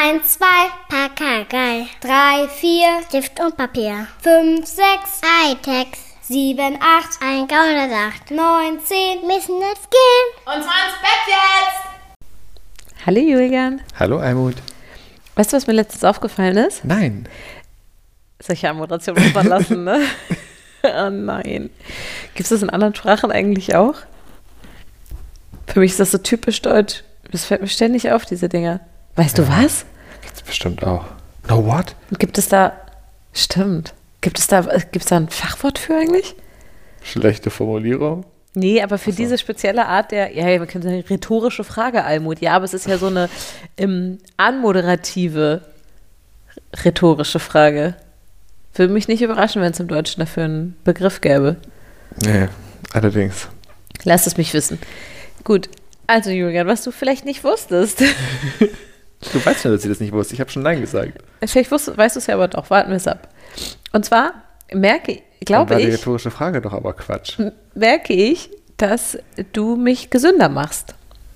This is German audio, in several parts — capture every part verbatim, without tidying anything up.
eins, zwei, Pakagei. drei, vier, Stift und Papier. fünf, sechs, Hightech. sieben, acht, ein Gaunersacht. neun, zehn, müssen jetzt gehen. Und zwar ins Bett jetzt. Hallo Julian. Hallo Almut. Weißt du, was mir letztens aufgefallen ist? Nein. Solche Moderation muss man lassen, ne? Oh nein. Gibt es das in anderen Sprachen eigentlich auch? Für mich ist das so typisch deutsch. Das fällt mir ständig auf, diese Dinger. Weißt ja. du was? Gibt's bestimmt auch. No what? Gibt es da, stimmt. Gibt es da, gibt es da ein Fachwort für eigentlich? Schlechte Formulierung? Nee, aber für Achso. diese spezielle Art der, ja, man könnte sagen, rhetorische Frage, Almut. Ja, aber es ist ja so eine ähm, anmoderative rhetorische Frage. Würde mich nicht überraschen, wenn es im Deutschen dafür einen Begriff gäbe. Nee, allerdings. Lass es mich wissen. Gut, also Julian, was du vielleicht nicht wusstest. Du weißt schon, dass ich das nicht wusste. Ich habe schon Nein gesagt. Vielleicht wusst, weißt du es ja aber doch. Warten wir es ab. Und zwar merke, glaube Dann war ich, die rhetorische Frage doch aber Quatsch. merke ich, dass du mich gesünder machst.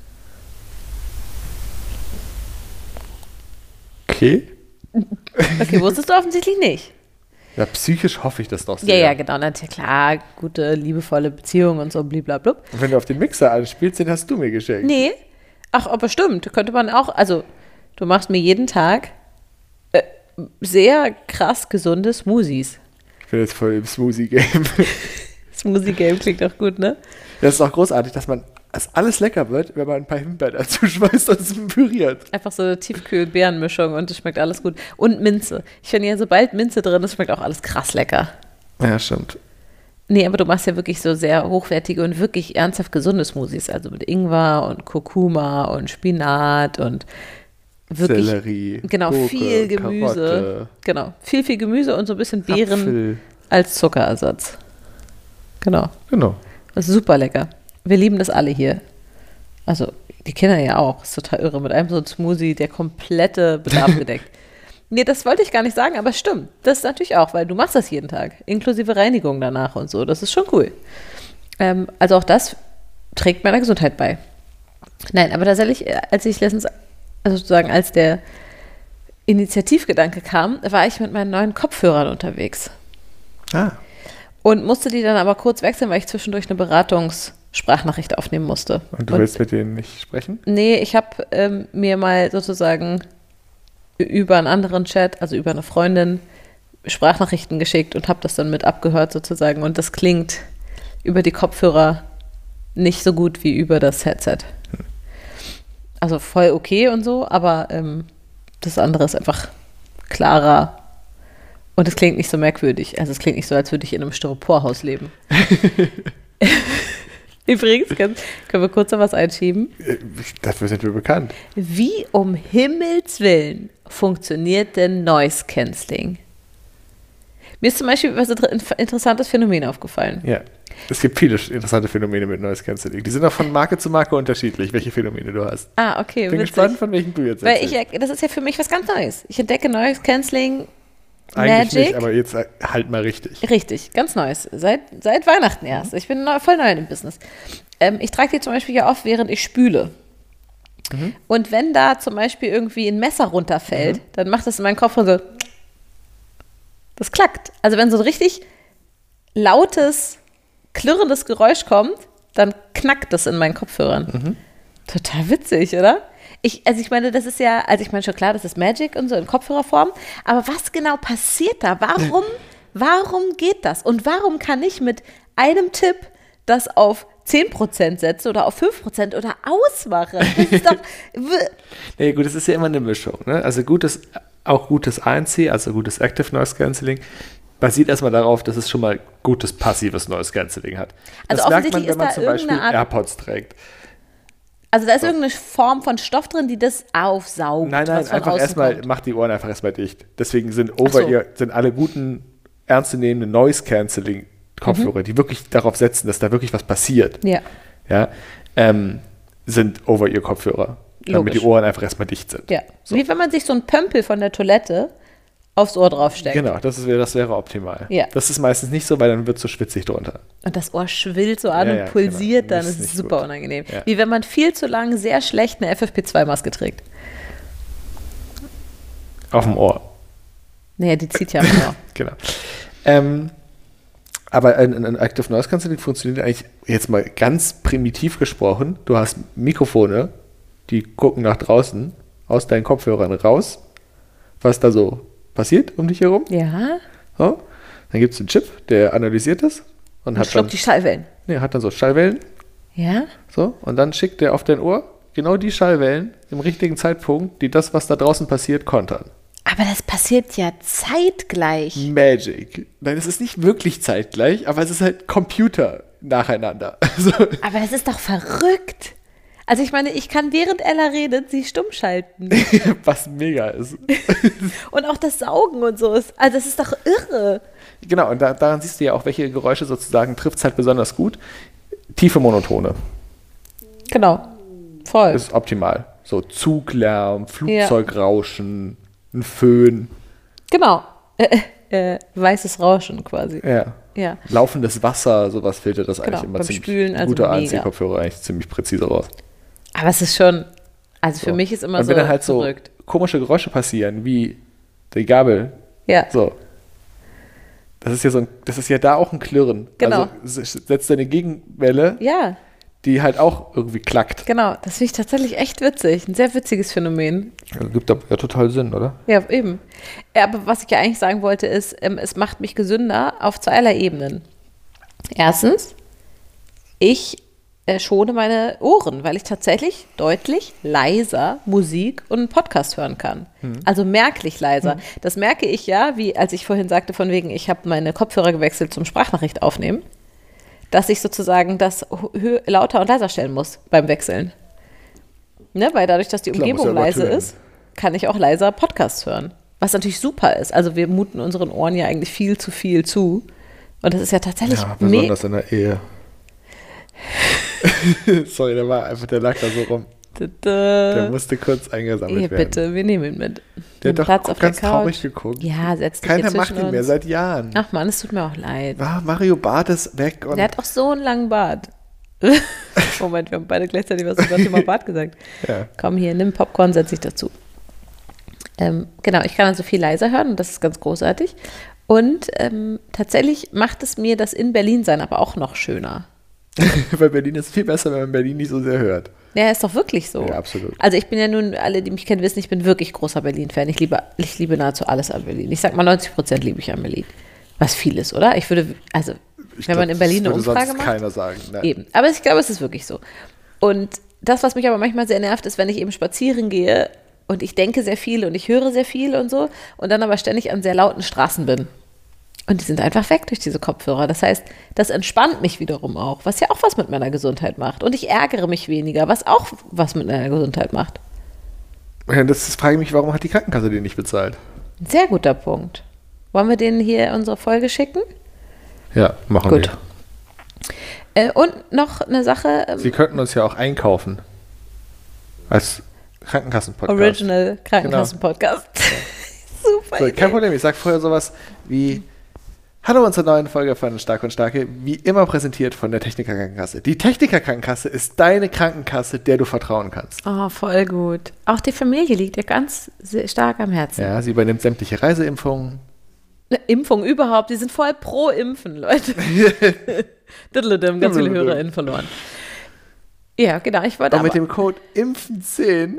Okay. Okay, wusstest du offensichtlich nicht. Ja, psychisch hoffe ich das doch Ja, sehr. ja, genau. Natürlich, klar, gute, liebevolle Beziehung und so, blablabla. Und wenn du auf den Mixer anspielst, den hast du mir geschenkt. Nee, ach, aber stimmt. Könnte man auch, also, du machst mir jeden Tag äh, sehr krass gesunde Smoothies. Ich bin jetzt voll im Smoothie-Game. Smoothie-Game klingt auch gut, ne? Das ist auch großartig, dass man, dass alles lecker wird, wenn man ein paar Himbeeren dazu schmeißt und es püriert. Einfach so eine Tiefkühl-Beerenmischung und es schmeckt alles gut. Und Minze. Ich finde ja, sobald Minze drin ist, schmeckt auch alles krass lecker. Ja, stimmt. Nee, aber du machst ja wirklich so sehr hochwertige und wirklich ernsthaft gesunde Smoothies. Also mit Ingwer und Kurkuma und Spinat und wirklich, Sellerie, genau, Gurke, viel Gemüse. Karotte, Genau, viel, viel Gemüse und so ein bisschen Beeren Apfel. als Zuckerersatz. Genau. Genau. Das ist super lecker. Wir lieben das alle hier. Also die Kinder ja auch. Ist total irre. Mit einem so ein Smoothie der komplette Bedarf gedeckt. Nee, das wollte ich gar nicht sagen, aber es stimmt. Das ist natürlich auch, weil du machst das jeden Tag. Inklusive Reinigung danach und so. Das ist schon cool. Ähm, also auch das trägt meiner Gesundheit bei. Nein, aber tatsächlich, als ich letztens, also sozusagen als der Initiativgedanke kam, war ich mit meinen neuen Kopfhörern unterwegs. Ah. Und musste die dann aber kurz wechseln, weil ich zwischendurch eine Beratungssprachnachricht aufnehmen musste. Und du und, willst mit denen nicht sprechen? Nee, ich habe ähm, mir mal sozusagen über einen anderen Chat, also über eine Freundin, Sprachnachrichten geschickt und habe das dann mit abgehört sozusagen. Und das klingt über die Kopfhörer nicht so gut wie über das Headset. Hm. Also voll okay und so, aber ähm, das andere ist einfach klarer. Und es klingt nicht so merkwürdig. Also es klingt nicht so, als würde ich in einem Styroporhaus leben. Übrigens, können, können wir kurz noch was einschieben? Dafür sind wir bekannt. Wie um Himmels Willen funktioniert denn Noise Cancelling? Mir ist zum Beispiel was ein interessantes Phänomen aufgefallen. Ja, es gibt viele interessante Phänomene mit Noise Cancelling. Die sind auch von Marke zu Marke unterschiedlich, welche Phänomene du hast. Ah, okay. Bin witzig. gespannt, von welchen du jetzt Weil ich, erzählst. das ist ja für mich was ganz Neues. Ich entdecke Noise Cancelling Eigentlich Magic. nicht, aber jetzt halt mal richtig. Richtig, ganz Neues. Seit, seit Weihnachten erst. Ich bin neu, voll neu in dem Business. Ähm, ich trage die zum Beispiel ja oft, während ich spüle. Mhm. Und wenn da zum Beispiel irgendwie ein Messer runterfällt, mhm. dann macht das in meinem Kopf so, das klackt. Also wenn so ein richtig lautes, klirrendes Geräusch kommt, dann knackt das in meinen Kopfhörern. Mhm. Total witzig, oder? Ich, also ich meine, das ist ja, also ich meine schon klar, das ist Magic und so in Kopfhörerform, aber was genau passiert da? Warum, warum geht das? Und warum kann ich mit einem Tipp das auf zehn Prozent setzen oder auf fünf Prozent oder ausmachen? Das ist doch... Nee, gut, es ist ja immer eine Mischung. Ne? Also gutes, auch gutes A N C, also gutes Active Noise Cancelling, basiert erstmal darauf, dass es schon mal gutes passives Noise Cancelling hat. Das Also merkt man, offensichtlich wenn man ist da zum Beispiel irgendeine Art- AirPods trägt. Also da ist irgendeine Form von Stoff drin, die das aufsaugt. Nein, nein, was von einfach außen erstmal, kommt. macht die Ohren einfach erstmal dicht. Deswegen sind Ach so. Over-Ear, sind alle guten, ernstzunehmenden Noise-Canceling-Kopfhörer, mhm. die wirklich darauf setzen, dass da wirklich was passiert, Ja. ja, ähm, sind Over-Ear-Kopfhörer, damit Logisch. die Ohren einfach erstmal dicht sind. Ja. So. Wie wenn man sich so einen Pömpel von der Toilette aufs Ohr draufsteckt. Genau, das, ist, das wäre optimal. Ja. Das ist meistens nicht so, weil dann wird es so schwitzig drunter. Und das Ohr schwillt so an Ja, und ja, pulsiert, genau. dann Das ist ist es nicht super gut. unangenehm. Ja. Wie wenn man viel zu lange sehr schlecht eine F F P zwei Maske trägt. Auf dem Ohr. Naja, die zieht ja am Ohr. Genau. Ähm, aber ein, ein Active Noise Cancelling funktioniert eigentlich jetzt mal ganz primitiv gesprochen. Du hast Mikrofone, die gucken nach draußen, aus deinen Kopfhörern raus, was da so passiert um dich herum. Ja. So. Dann gibt es einen Chip, der analysiert das und, Und hat, schluckt dann, die Schallwellen. nee, hat dann so Schallwellen. Ja. So, und dann schickt der auf dein Ohr genau die Schallwellen im richtigen Zeitpunkt, die das, was da draußen passiert, kontern. Aber das passiert ja zeitgleich. Magic. Nein, es ist nicht wirklich zeitgleich, aber es ist halt Computer nacheinander. Also, Aber das ist doch verrückt. Also ich meine, ich kann, während Ella redet, sie stumm schalten. was mega ist. Und auch das Saugen und so ist, also das ist doch irre. Genau, und da, daran siehst du ja auch, welche Geräusche sozusagen trifft es halt besonders gut. Tiefe Monotone Genau, voll. ist optimal. So Zuglärm, Flugzeugrauschen, ein Föhn. Genau, äh, äh, weißes Rauschen quasi. Ja. Ja, Laufendes Wasser, sowas filtert das Genau, eigentlich immer beim ziemlich. Spülen, also guter mega. A N C-Kopfhörer eigentlich ziemlich präzise raus. aber es ist schon, also für So. mich ist immer und so wenn dann halt verrückt. so komische Geräusche passieren, wie die Gabel, Ja, so. Das ist ja so ein, das ist ja da auch ein Klirren. Genau. Also s- setzt eine Gegenwelle, ja, die halt auch irgendwie klackt. genau. Das finde ich tatsächlich echt witzig. Ein sehr witziges Phänomen. Also gibt da ja total Sinn, oder? Ja, eben. Ja, aber was ich ja eigentlich sagen wollte, ist, ähm, es macht mich gesünder auf zweierlei Ebenen. Erstens, ich äh, schone meine Ohren, weil ich tatsächlich deutlich leiser Musik und einen Podcast hören kann. Also merklich leiser. Das merke ich ja, wie als ich vorhin sagte, von wegen, ich habe meine Kopfhörer gewechselt zum Sprachnachricht aufnehmen, dass ich sozusagen das hö- lauter und leiser stellen muss beim Wechseln. Ne? Weil dadurch, dass die Klar, muss Umgebung ja leise übertönen. ist, kann ich auch leiser Podcasts hören. Was natürlich super ist. Also wir muten unseren Ohren ja eigentlich viel zu viel zu. Und das ist ja tatsächlich Ja, mega. besonders in der Ehe. Sorry, der war einfach, der lag da so rum. Der musste kurz eingesammelt Hier, werden. bitte, wir nehmen ihn mit. Der Nimm hat Platz doch auf der ganz Couch. traurig geguckt. Ja, setz dich Keiner hier macht zwischen ihn mehr uns. seit Jahren. Ach Mann, es tut mir auch leid. Ah, Mario Barth ist weg. Und Der hat auch so einen langen Bart. Moment, wir haben beide gleichzeitig was über das Thema Bart gesagt. Ja. Komm hier, nimm Popcorn, setz dich dazu. Ähm, genau, ich kann also viel leiser hören und das ist ganz großartig. Und ähm, tatsächlich macht es mir das in Berlin sein aber auch noch schöner. Weil Berlin ist viel besser, wenn man Berlin nicht so sehr hört. Ja, ist doch wirklich so. Ja, absolut. Also ich bin ja nun, alle, die mich kennen, wissen, ich bin wirklich großer Berlin-Fan. Ich liebe, ich liebe nahezu alles an Berlin. Ich sag mal, neunzig Prozent liebe ich an Berlin. Was viel ist, oder? Ich würde, also, Ich wenn glaub, man in Berlin eine das würde Umfrage sonst macht. keiner sagen. Nein. Eben. Aber ich glaube, es ist wirklich so. Und das, was mich aber manchmal sehr nervt, ist, wenn ich eben spazieren gehe und ich denke sehr viel und ich höre sehr viel und so und dann aber ständig an sehr lauten Straßen bin. Und die sind einfach weg durch diese Kopfhörer. Das heißt, das entspannt mich wiederum auch, was ja auch was mit meiner Gesundheit macht. Und ich ärgere mich weniger, was auch was mit meiner Gesundheit macht. Ja, das das frage ich mich, warum hat die Krankenkasse den nicht bezahlt? Ein sehr guter Punkt. Wollen wir denen hier unsere Folge schicken? Ja, machen Gut. wir. Äh, und noch eine Sache. ähm, Sie könnten uns ja auch einkaufen. Als Krankenkassenpodcast. Original Krankenkassen-Podcast. Super. So, Idee. kein Problem, ich sage vorher sowas wie: Hallo zur neuen Folge von Stark und Starke, wie immer präsentiert von der Techniker Krankenkasse. Die Techniker Krankenkasse ist deine Krankenkasse, der du vertrauen kannst. Oh, voll gut. Auch die Familie liegt dir ganz sehr stark am Herzen. Ja, sie übernimmt sämtliche Reiseimpfungen. Eine Impfung überhaupt, die sind voll pro Impfen, Leute. Diddledum, ganz viele HörerInnen verloren. Ja, genau, ich wollte Und mit aber dem Code Impfen zehn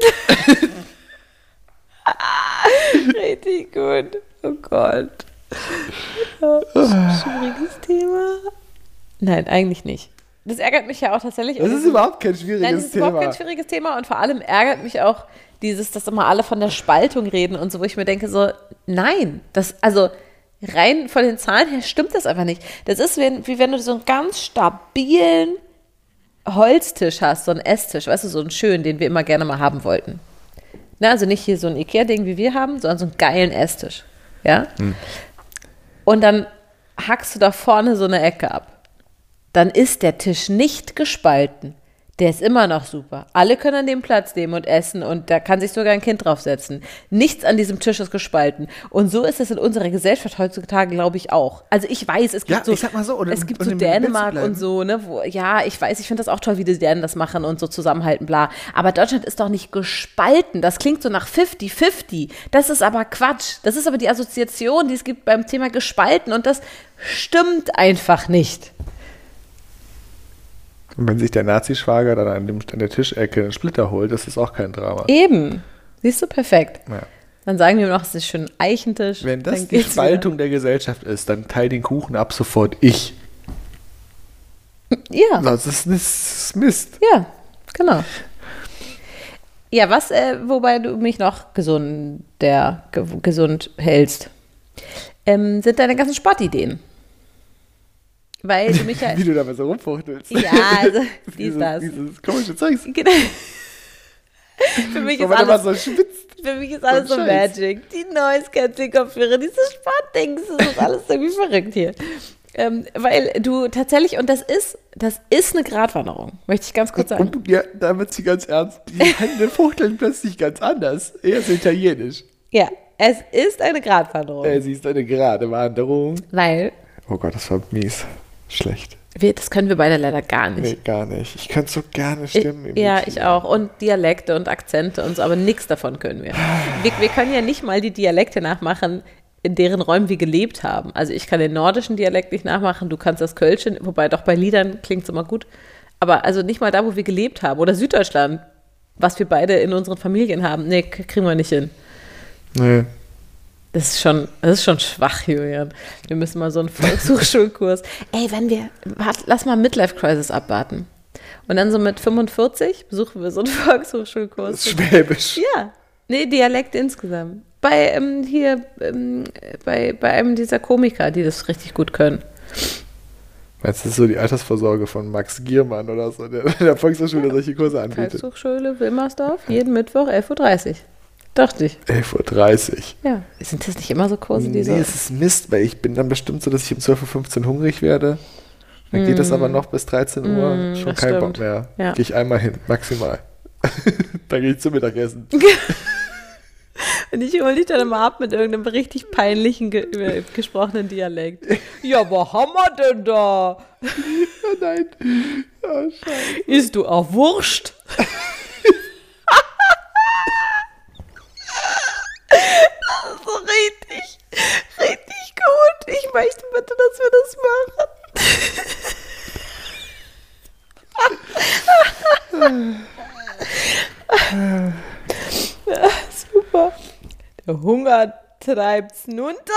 richtig gut. Oh Gott. Ja, schwieriges Thema. Nein, eigentlich nicht. Das ärgert mich ja auch tatsächlich. Das ist überhaupt kein schwieriges Nein, das ist Thema. überhaupt kein schwieriges Thema und vor allem ärgert mich auch dieses, dass immer alle von der Spaltung reden und so, wo ich mir denke so, nein, das, also rein von den Zahlen her stimmt das einfach nicht. Das ist wie, wie wenn du so einen ganz stabilen Holztisch hast, so einen Esstisch, weißt du, so einen schönen, den wir immer gerne mal haben wollten. Na, also nicht hier so ein Ikea-Ding, wie wir haben, sondern so einen geilen Esstisch, ja? Hm. Und dann hackst du da vorne so eine Ecke ab. Dann ist der Tisch nicht gespalten. Der ist immer noch super. Alle können an dem Platz nehmen und essen und da kann sich sogar ein Kind draufsetzen. Nichts an diesem Tisch ist gespalten. Und so ist es in unserer Gesellschaft heutzutage, glaube ich, auch. Also ich weiß, es gibt Ja, so, ich sag mal so, oder es um- gibt um so im Bild zu Dänemark bleiben. und so, ne, wo, ja, ich weiß, ich finde das auch toll, wie die Dänen das machen und so zusammenhalten, bla. Aber Deutschland ist doch nicht gespalten. Das klingt so nach fünfzig fünfzig. Das ist aber Quatsch. Das ist aber die Assoziation, die es gibt beim Thema gespalten und das stimmt einfach nicht. Und wenn sich der Nazi-Schwager dann an, dem, an der Tischecke einen Splitter holt, ist das auch kein Drama. Eben. Siehst du, perfekt. Ja. Dann sagen wir noch, es ist schön Eichentisch. Wenn das dann die geht's Spaltung der Gesellschaft ist, dann teil den Kuchen ab sofort ich. wieder. Ja, Sonst ist es Mist. ja, genau. Ja, was, äh, wobei du mich noch gesund, der, ge gesund hältst, ähm, sind deine ganzen Sportideen. Weil du mich ja... Wie du dabei so rumfuchtelst. Ja, also, dies, Dieses, das. dieses komische Zeugs. Genau. Für mich Wo ist man immer alles, so schwitzt. für mich ist alles so So ein Scheiß. Magic. Die Noise-Canceling-Kopfhörer, diese Sportdings, das ist alles irgendwie verrückt hier. Ähm, weil du tatsächlich, und das ist, das ist eine Gratwanderung, möchte ich ganz kurz sagen. Und ja, da wird sie ganz ernst. Die Hände fuchteln plötzlich ganz anders. Er ist italienisch. Ja, es ist eine Gratwanderung. Äh, sie ist eine gerade Wanderung. Weil, Oh Gott, das war mies. Schlecht. wir, das können wir beide leider gar nicht. Nee, gar nicht. Ich könnte so gerne Ich, Stimmen ja, imitieren. ich auch. Und Dialekte und Akzente und so, aber nichts davon können wir. wir. Wir können ja nicht mal die Dialekte nachmachen, in deren Räumen wir gelebt haben. Also ich kann den nordischen Dialekt nicht nachmachen, du kannst das Kölschen, wobei doch bei Liedern klingt es immer gut. Aber also nicht mal da, wo wir gelebt haben. Oder Süddeutschland, was wir beide in unseren Familien haben. Nee, k- kriegen wir nicht hin. Nee. Das ist schon, das ist schon schwach, Julian. Wir müssen mal so einen Volkshochschulkurs. Ey, wenn wir, wart, lass mal Midlife Crisis abwarten. Und dann so mit fünfundvierzig besuchen wir so einen Volkshochschulkurs. Das ist Schwäbisch. Ja, nee, Dialekt insgesamt. Bei ähm, hier, ähm, bei, bei einem dieser Komiker, die das richtig gut können. Meinst du, das ist so die Altersvorsorge von Max Giermann oder so, der in der Volkshochschule solche Kurse anbietet? Volkshochschule Wilmersdorf, jeden Mittwoch elf Uhr dreißig. Dachte ich. elf Uhr dreißig. Ja. Sind das nicht immer so Kurse, die Nee, so... es ist Mist, weil ich bin dann bestimmt so, dass ich um zwölf Uhr fünfzehn hungrig werde. Dann geht es aber noch bis dreizehn Uhr. Mm, Schon das kein stimmt. Bock mehr. Ja. Gehe ich einmal hin, maximal. Dann gehe ich zum Mittagessen. Und ich hole dich dann immer ab mit irgendeinem richtig peinlichen ge äh, gesprochenen Dialekt. Ja, wo haben wir denn da? Oh nein. Oh, scheiße. Isst du auch Wurst? Das ist so richtig, richtig gut. Ich möchte bitte, dass wir das machen. Ja, super. Der Hunger treibt's nunter.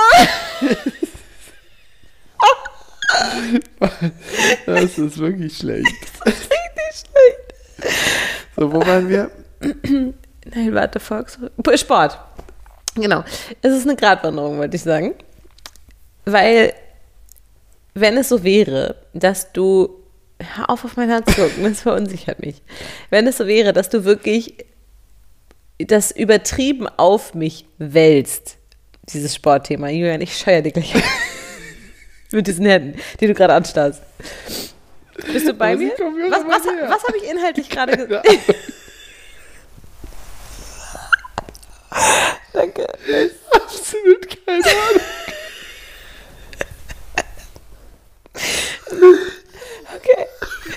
Das ist wirklich schlecht. Richtig schlecht. So, wo waren wir? Nein, warte, Volks... Sport. Genau. Es ist eine Gratwanderung, wollte ich sagen. Weil, wenn es so wäre, dass du... Hör auf, auf mein Herz zu gucken, das verunsichert mich. Wenn es so wäre, dass du wirklich das übertrieben auf mich wälzt, dieses Sportthema. Julian, ich scheuer dir gleich mit diesen Händen, die du gerade anstarrst. Bist du bei Aber sie mir? kommen ja Was, noch mal was, näher. was habe ich inhaltlich gerade Ja. gesagt? Danke. Absolut keine Ahnung. Okay.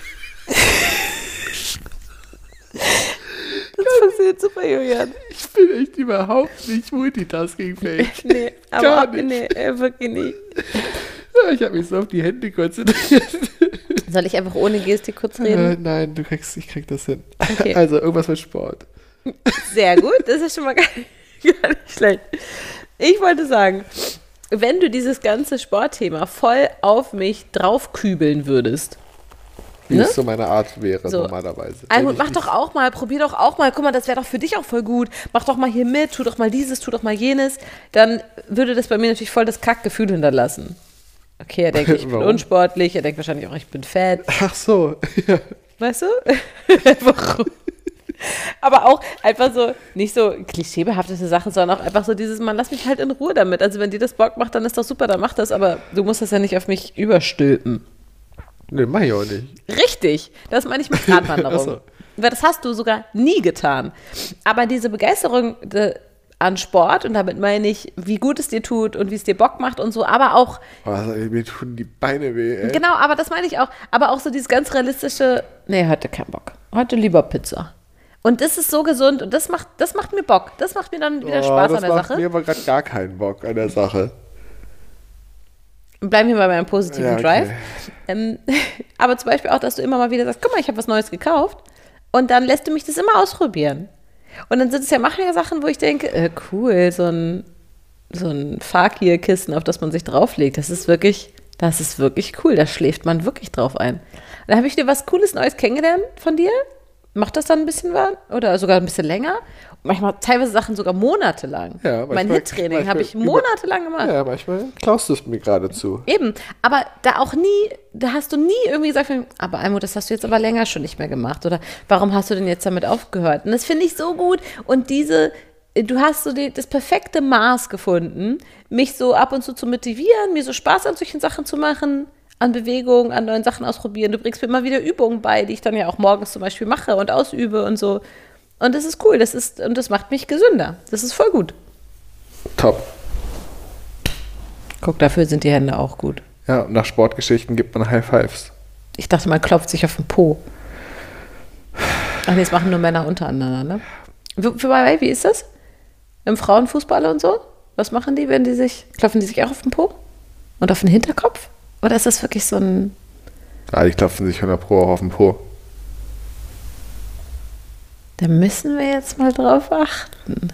Das funktioniert super, Julian. Ich bin echt überhaupt nicht multitaskingfähig. Nee, aber Gar auch, nicht. nee, äh, wirklich nicht. Ja, ich habe mich so auf die Hände konzentriert. Soll ich einfach ohne Gestik kurz Äh, reden? nein, du kriegst, ich krieg das hin. Okay. Also irgendwas mit Sport. Sehr gut, das ist schon mal gar nicht, gar nicht schlecht. Ich wollte sagen, wenn du dieses ganze Sportthema voll auf mich draufkübeln würdest, Wie Ne? es so meine Art wäre So. normalerweise. Almut, Wenn ich mach nicht- doch auch mal, probier doch auch mal, guck mal, das wäre doch für dich auch voll gut. Mach doch mal hier mit, tu doch mal dieses, tu doch mal jenes. Dann würde das bei mir natürlich voll das Kackgefühl hinterlassen. Okay, er denkt, ich bin Warum? unsportlich, er denkt wahrscheinlich auch, ich bin fett. Ach so, ja. Weißt du? Warum? Aber auch einfach so, nicht so klischeebehaftete Sachen, sondern auch einfach so dieses, man, lass mich halt in Ruhe damit. Also wenn dir das Bock macht, dann ist doch super, dann mach das, aber du musst das ja nicht auf mich überstülpen. Nee, mach ich auch nicht. Richtig, das meine ich mit Gratwanderung. Ach so. Weil das hast du sogar nie getan. Aber diese Begeisterung de, an Sport, und damit meine ich, wie gut es dir tut und wie es dir Bock macht und so, aber auch, Oh, mir tun die Beine weh, ey. genau, aber das meine ich auch, aber auch so dieses ganz realistische, nee, heute kein Bock, heute lieber Pizza. Und das ist so gesund und das macht, das macht mir Bock, das macht mir dann wieder Oh, Spaß an der Das macht Sache. mir aber gerade gar keinen Bock an der Sache. Bleiben wir mal beim positiven Ja, okay. Drive. Ähm, aber zum Beispiel auch, dass du immer mal wieder sagst, guck mal, ich habe was Neues gekauft und dann lässt du mich das immer ausprobieren. Und dann sind es ja manchmal Sachen, wo ich denke, äh, cool, so ein, so ein Fakir-Kissen, auf das man sich drauflegt, das ist wirklich, das ist wirklich cool, da schläft man wirklich drauf ein. Und dann habe ich dir was Cooles Neues kennengelernt von dir. Macht das dann ein bisschen was? Oder sogar ein bisschen länger? Manchmal teilweise Sachen sogar monatelang. Ja, mein manchmal- Hit-Training habe ich manchmal über- monatelang gemacht. Ja, manchmal klaust du es mir geradezu. Eben, aber da auch nie, da hast du nie irgendwie gesagt, aber Almut, das hast du jetzt aber länger schon nicht mehr gemacht oder warum hast du denn jetzt damit aufgehört? Und das finde ich so gut und diese, du hast so die, das perfekte Maß gefunden, mich so ab und zu zu motivieren, mir so Spaß an solchen Sachen zu machen, an Bewegungen, an neuen Sachen ausprobieren. Du bringst mir immer wieder Übungen bei, die ich dann ja auch morgens zum Beispiel mache und ausübe und so. Und das ist cool, das ist, und das macht mich gesünder. Das ist voll gut. Top. Guck, dafür sind die Hände auch gut. Ja, und nach Sportgeschichten gibt man High Fives. Ich dachte, man klopft sich auf den Po. Ach nee, das machen nur Männer untereinander, ne? Wobei, wie ist das? Im Frauenfußball und so? Was machen die, wenn die sich, klopfen die sich auch auf den Po? Und auf den Hinterkopf? Oder ist das wirklich so ein... Ah, die klopfen sich hundert Pro auch auf den Po. Da müssen wir jetzt mal drauf achten.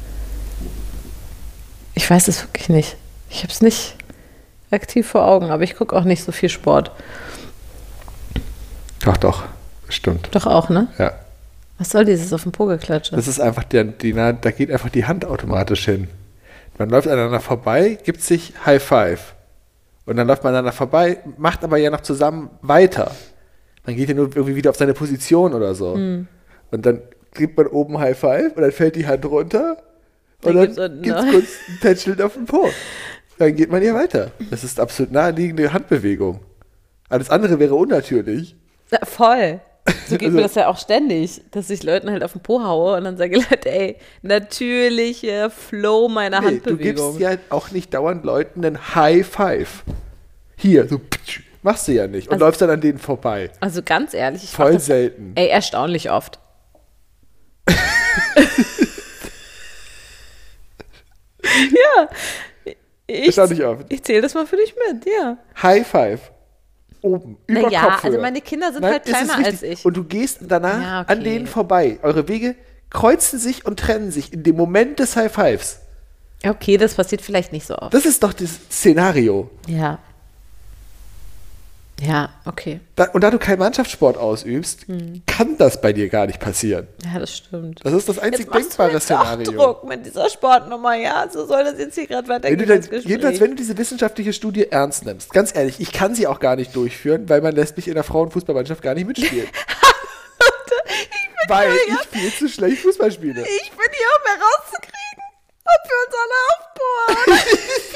Ich weiß es wirklich nicht. Ich habe es nicht aktiv vor Augen, aber ich gucke auch nicht so viel Sport. Doch, doch. Das stimmt. Doch auch, ne? Ja. Was soll dieses auf den Po geklatsche? Das ist einfach, der, die, da geht einfach die Hand automatisch hin. Man läuft aneinander vorbei, gibt sich High Five. Und dann läuft man aneinander vorbei, macht aber ja noch zusammen weiter. Man geht ja nur irgendwie wieder auf seine Position oder so. Hm. Und dann gibt man oben High Five und dann fällt die Hand runter. Dann Und gibt's dann unten gibt es noch. kurz ein Tätscheln auf den Po. Dann geht man ja weiter. Das ist absolut naheliegende Handbewegung. Alles andere wäre unnatürlich. Ja, voll. So geht Also- mir das ja auch ständig, dass ich Leuten halt auf den Po haue und dann sage Leute, ey, natürliche Flow meiner Nee, du Handbewegung. gibst ja auch nicht dauernd Leuten einen High Five. Hier, so ptsch, machst du ja nicht. Und Also- läufst dann an denen vorbei. Also ganz ehrlich, ich mach Voll das, selten. ey, erstaunlich oft. Ja. Ich, Erstaunlich oft. ich zähle das mal für dich mit, ja. High Five. Oben, über Naja, Kopfhöhe. also meine Kinder sind Nein, halt es ist kleiner als wichtig. ich. Und du gehst danach Ja, okay. an denen vorbei. Eure Wege kreuzen sich und trennen sich in dem Moment des High Fives. Okay, das passiert vielleicht nicht so oft. Das ist doch das Szenario. Ja. Ja, okay. Da, und da du keinen Mannschaftssport ausübst, Hm. kann das bei dir gar nicht passieren. Ja, das stimmt. Das ist das einzig Jetzt machst du denkbare mir Szenario. doch Druck mit dieser Sportnummer, ja. So soll das jetzt hier gerade Wenn weitergehen. du dann, das Gespräch. jedenfalls, wenn du diese wissenschaftliche Studie ernst nimmst, ganz ehrlich, ich kann sie auch gar nicht durchführen, weil man lässt mich in der Frauenfußballmannschaft gar nicht mitspielen. weil ich viel zu schlecht Fußball spiele. Ich bin hier, um herauszukriegen, ob wir uns alle aufbohren.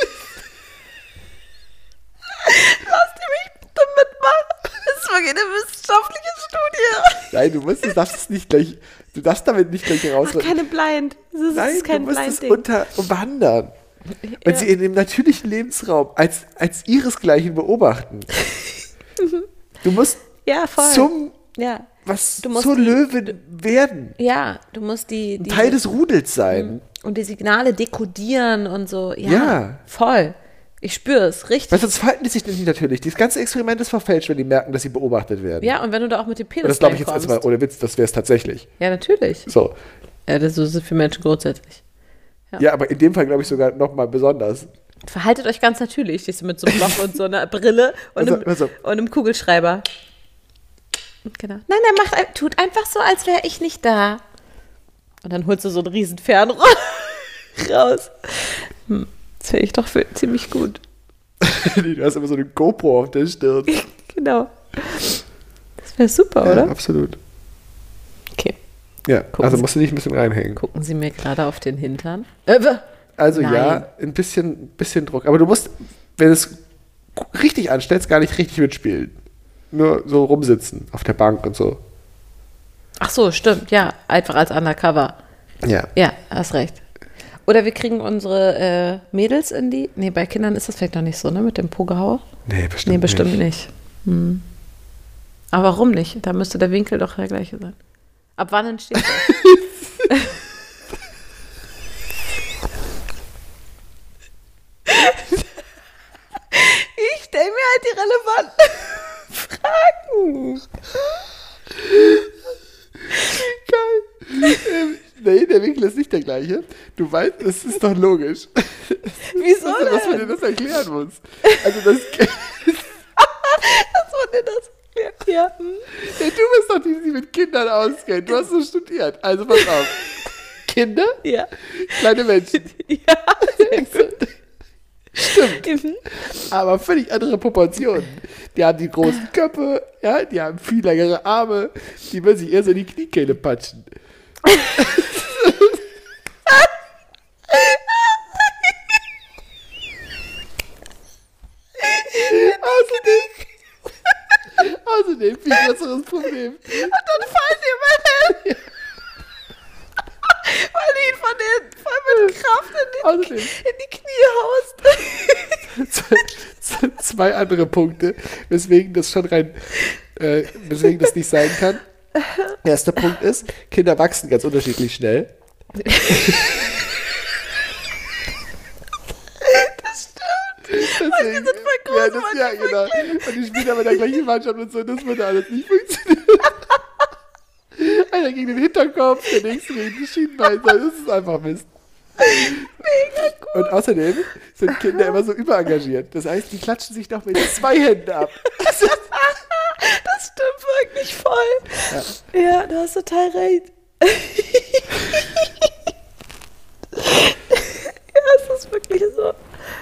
Lasst ihr mich bitte mitmachen. Das ist wirklich eine wissenschaftliche Studie. Nein, du musst, du darfst es nicht gleich, du darfst damit nicht gleich Ach, herausfinden. keine Blind. Das ist, Nein, ist kein du musst es Blind-Ding. unter umwandern. Und Ja. sie in dem natürlichen Lebensraum als, als ihresgleichen beobachten. Du musst Ja, voll. zum, ja. was, Du musst zur die- Löwin werden. ja, du musst die, die Teil des Rudels sein. und die Signale dekodieren und so. Ja, Ja. voll. Ich spüre es, richtig. Weil sonst verhalten die sich nicht natürlich. Dieses ganze Experiment ist verfälscht, wenn die merken, dass sie beobachtet werden. Ja, und wenn du da auch mit dem Penis Und das glaube ich jetzt reinkommst. erstmal ohne Witz, das wäre es tatsächlich. Ja, natürlich. So. Ja, das ist es für Menschen grundsätzlich. Ja. Ja, aber in dem Fall glaube ich sogar nochmal besonders. Verhaltet euch ganz natürlich. Stehst du mit so einem Loch und so einer Brille und, Also, einem, also. und einem Kugelschreiber. Genau. Nein, nein, macht, ein- tut einfach so, als wäre ich nicht da. Und dann holst du so ein riesen Fernrohr raus. Hm, das finde ich doch für, ziemlich gut. Du hast immer so eine GoPro auf der Stirn. Genau. Das wäre super, Ja, oder? absolut. Okay. Ja, Gucken also Sie- musst du nicht ein bisschen reinhängen. Gucken Sie mir gerade auf den Hintern. Äh, w- Also Nein. ja, ein bisschen, bisschen Druck. Aber du musst, wenn du es richtig anstellst, gar nicht richtig mitspielen. nur so rumsitzen auf der Bank und so. Ach so, stimmt, ja. Einfach als Undercover. Ja. Ja, hast recht. Oder wir kriegen unsere äh, Mädels in die. Nee, bei Kindern ist das vielleicht noch nicht so, ne? Mit dem Pogehau. Nee, bestimmt Nee, bestimmt nicht. nicht. Hm. Aber warum nicht? Da müsste der Winkel doch der gleiche sein. Ab wann entsteht das? Ich stelle mir halt die relevanten Fragen. Geil. Ähm, nee, der Winkel ist nicht der gleiche. Du weißt, das ist doch logisch. Wieso Also, dass man dir denn? das erklären muss. Also das, Dass man dir das erklärt. Ja. hm. ja, du bist doch die, die sich mit Kindern auskennt. Du hast so studiert. Also pass auf. Kinder, Ja. kleine Menschen. Ja, sehr gut. Stimmt. Mhm. Aber völlig andere Proportionen. Die haben die großen Köpfe, ja, die haben viel längere Arme, die will sich eher so in die Kniekehle patschen. außerdem, außerdem viel größeres Problem. Und dann fallen die immer hin. Weil du ihn von den, voll mit Kraft in die, Außerdem in die Knie haust. z- z- zwei andere Punkte, weswegen das schon rein, äh, weswegen das nicht sein kann. Erster Punkt ist, Kinder wachsen ganz unterschiedlich schnell. Deswegen, sind voll groß, ja, das, manche ja, voll genau. Und die spielen aber in der gleichen Mannschaft und so, das würde alles nicht funktionieren. Einer gegen den Hinterkopf, der nächste gegen die Schienbeine. Das ist einfach Mist. Mega gut. Und außerdem sind Kinder immer so überengagiert. Das heißt, die klatschen sich noch mit zwei Händen ab. Das stimmt wirklich voll. Ja, ja, du hast total recht. Ja, es ist wirklich so.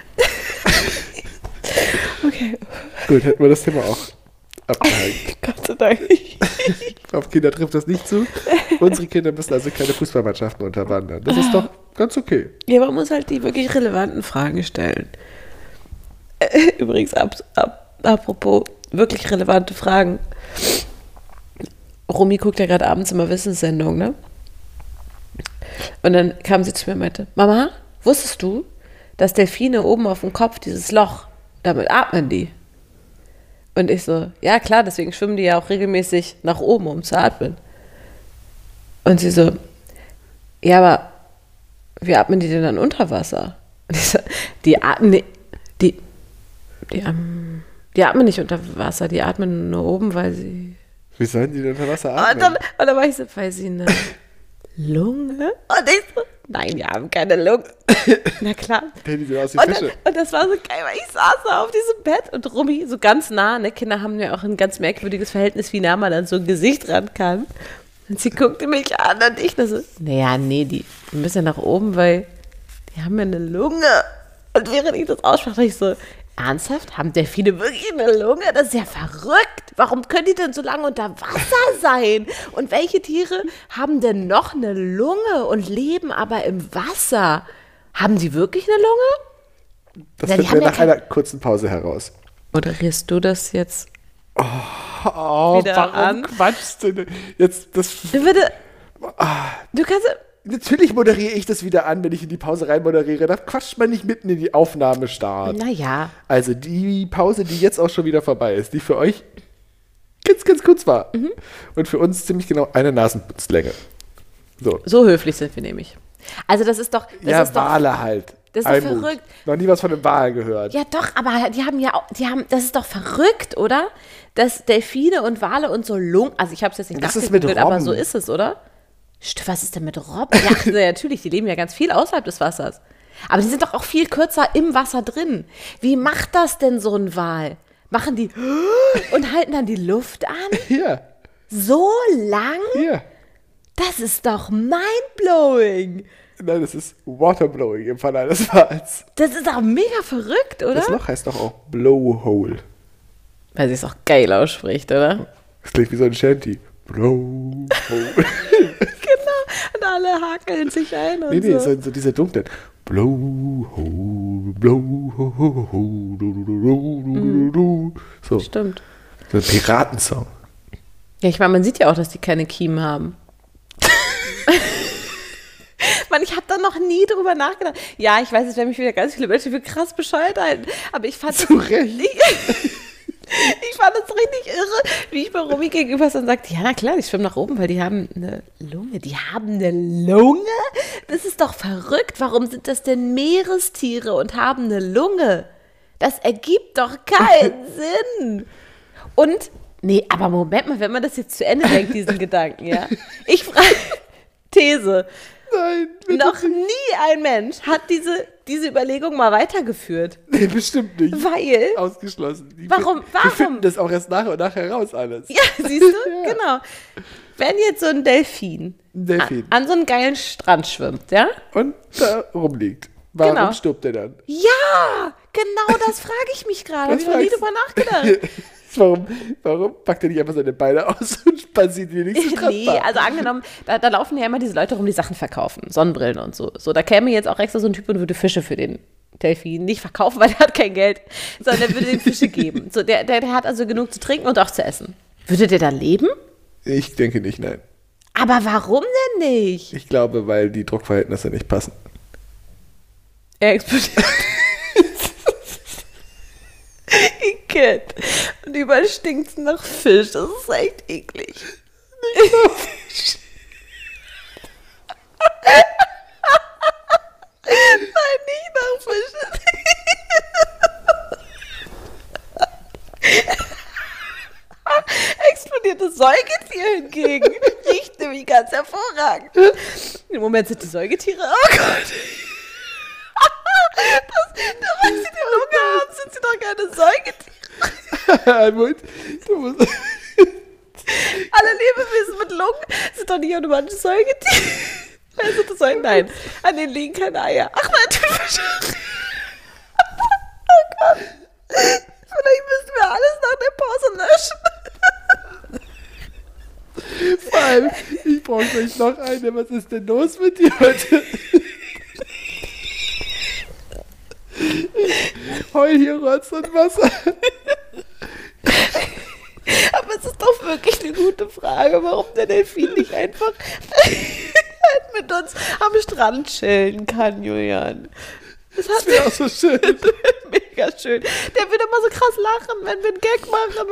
Okay. Gut, hätten wir das Thema auch abgehakt. Gott sei Dank. Auf Kinder trifft das nicht zu. Unsere Kinder müssen also keine Fußballmannschaften unterwandern. Das ist doch ganz okay. Ja, man muss halt die wirklich relevanten Fragen stellen. Äh, Übrigens, ab, ab, apropos wirklich relevante Fragen. Romy guckt ja gerade abends immer Wissenssendungen, ne? Und dann kam sie zu mir und meinte, Mama, wusstest du, dass Delfine oben auf dem Kopf dieses Loch, damit atmen die? Und ich so, ja klar, deswegen schwimmen die ja auch regelmäßig nach oben, um zu atmen. Und sie so, ja, aber wie atmen die denn dann unter Wasser? Und ich so, die atmen, ni- die, die, ähm, die atmen nicht unter Wasser, die atmen nur oben, weil sie... Wie sollen die denn unter Wasser Und atmen? dann, und dann war ich so, weil sie eine Lunge? Und ich so, nein, die haben keine Lunge. Na klar. Die sehen aus wie Und, dann, Fische. und das war so geil, weil ich saß da auf diesem Bett und Rumi so ganz nah, ne, Kinder haben ja auch ein ganz merkwürdiges Verhältnis, wie nah man an so ein Gesicht ran kann. Und sie guckte mich an und ich da so, naja, nee, die müssen ja nach oben, weil die haben ja eine Lunge. Und während ich das aussprach, dachte ich so, ernsthaft? Haben Delfine wirklich eine Lunge? Das ist ja verrückt. Warum können die denn so lange unter Wasser sein? Und welche Tiere haben denn noch eine Lunge und leben aber im Wasser? Haben die wirklich eine Lunge? Das Ja, die finden wir haben ja nach kein- einer kurzen Pause heraus. Moderierst du das jetzt? Oh, Wieder warum an. quatschst du denn? Jetzt, das, Du bitte. Du kannst. natürlich moderiere ich das wieder an, wenn ich in die Pause rein moderiere. Da quatscht man nicht mitten in die Aufnahme start. Naja. Also die Pause, die jetzt auch schon wieder vorbei ist, die für euch ganz, ganz kurz war. Mhm. Und für uns ziemlich genau eine Nasenputzlänge. So. So höflich sind wir nämlich. Also das ist doch. Das Ja, ist doch, Wale halt. das ist doch Almut. verrückt. Noch nie was von einem Wal gehört. Ja, doch, aber die haben ja auch, die haben, das ist doch verrückt, oder? Dass Delfine und Wale und so Lungen, also ich habe es jetzt nicht Was ist mit nachgegoogelt, aber Robben? so ist es, oder? St- Was ist denn mit Robben? Ja, also natürlich, die leben ja ganz viel außerhalb des Wassers. Aber die sind doch auch viel kürzer im Wasser drin. Wie macht das denn so ein Wal? Machen die und halten dann die Luft an? Hier, So lang? hier. Das ist doch mindblowing. Nein, das ist Waterblowing im Fall eines Wals. Das ist doch mega verrückt, oder? Das Loch heißt doch auch Blowhole. Weil sie es auch geil ausspricht, oder? Das klingt wie so ein Shanty. Blowhole. Genau. Und alle hakeln sich ein und Nee, nee, so. so, so diese dunklen. Blowhole, Blowhole, du, du, du, du, du, du, du. So. Stimmt. So ein Piratensong. Ja, ich meine, man sieht ja auch, dass die keine Kiemen haben. Mann, ich habe da noch nie drüber nachgedacht. Ja, ich weiß, es werden mich wieder ganz viele Menschen für krass bescheuert halten, aber ich fand Zu das, Recht. Ich, ich fand das richtig irre, wie ich bei Romy gegenüber dann sagte, ja, na klar, die schwimmen nach oben, weil die haben eine Lunge. Die haben eine Lunge? Das ist doch verrückt. Warum sind das denn Meerestiere und haben eine Lunge? Das ergibt doch keinen Sinn. Und, nee, aber Moment mal, wenn man das jetzt zu Ende denkt, diesen Gedanken, ja. Ich frage, These. Nein, bitte Noch nie ein Mensch hat diese, diese Überlegung mal weitergeführt. Nee, bestimmt nicht. Weil, Ausgeschlossen. Die Warum- finden- warum? Die finden das auch erst nach und nach heraus alles. ja, siehst du, Ja. genau. Wenn jetzt so ein Delfin, Ein Delfin. An, an so einen geilen Strand schwimmt, ja? Und da rumliegt. Warum Genau. stirbt der dann? Ja, genau das frage ich mich gerade. Habe Das ich noch nie fragst- drüber nachgedacht. Warum, warum packt er nicht einfach seine Beine aus und spaziert die nächste Strandbar? Nee, also angenommen, da, da laufen ja immer diese Leute rum, die Sachen verkaufen, Sonnenbrillen und so. So, da käme jetzt auch extra so ein Typ und würde Fische für den Delfin nicht verkaufen, weil der hat kein Geld, sondern der würde den Fische geben. So, der, der, der hat also genug zu trinken und auch zu essen. Würde der da leben? Ich denke nicht, nein. Aber warum denn nicht? Ich glaube, weil die Druckverhältnisse nicht passen. Er explodiert. Igitt. Und überall stinkt es nach Fisch. Das ist echt eklig. Nein, nicht nach Fisch. Explodiertes Säugetier hingegen riecht nämlich ganz hervorragend. Im Moment sind die Säugetiere, oh Gott. Das, weil sie die Lunge haben, sind sie doch keine Säugetiere. Almut, du musst... Alle Lebewesen mit Lungen sind doch nicht automatisch Säugetiere. Also das soll, nein, an denen liegen keine Eier. Ach nein, die Fische. Oh Gott. Vielleicht müssen wir alles nach der Pause löschen. Vor allem, ich brauche gleich noch eine. Was ist denn los mit dir heute? Heul hier Rotz und Wasser. Aber es ist doch wirklich eine gute Frage, warum der Delfin nicht einfach halt mit uns am Strand chillen kann, Julian. Das hat Das wäre auch so schön. mega schön. Der würde immer so krass lachen, wenn wir einen Gag machen,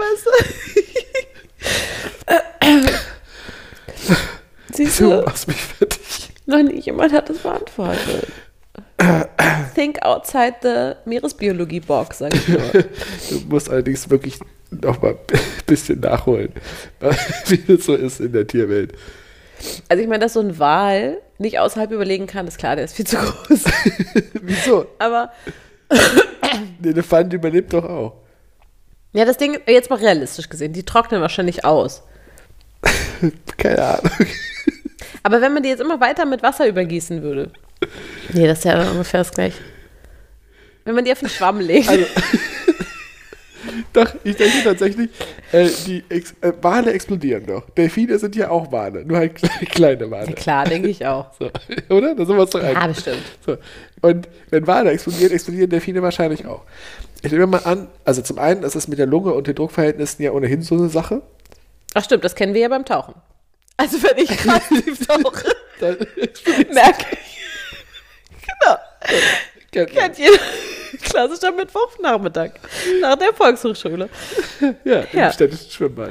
weißt du? Siehst Du du, machst mich fertig. noch nicht jemand hat das beantwortet. Think outside the Meeresbiologie-Box, sag ich nur. Du musst allerdings wirklich noch mal ein bisschen nachholen, wie das so ist in der Tierwelt. Also ich meine, dass so ein Wal nicht außerhalb überlegen kann, ist klar, der ist viel zu groß. Wieso? Aber Ein Elefant überlebt doch auch. ja, das Ding, jetzt mal realistisch gesehen, die trocknen wahrscheinlich aus. Keine Ahnung. Aber wenn man die jetzt immer weiter mit Wasser übergießen würde. Nee, das ist ja ungefähr das Gleiche. Wenn man die auf den Schwamm legt. Also, doch, ich denke tatsächlich, äh, die Ex äh, Wale explodieren doch. Delfine sind ja auch Wale, nur halt kleine, kleine Wale. Ja, klar, denke ich auch. So, oder? Da sind wir uns doch Ja, einig. bestimmt. So. Und wenn Wale explodieren, explodieren Delfine wahrscheinlich auch. Ich nehme mal an, also zum einen ist es mit der Lunge und den Druckverhältnissen ja ohnehin so eine Sache. Ach stimmt, das kennen wir ja beim Tauchen. Also wenn ich krass tief tauche, Dann merke ich. Genau. kennt man. Kennt jeder. Klassischer Mittwochnachmittag. Nach der Volkshochschule. Ja, im Ja. städtischen Schwimmbad.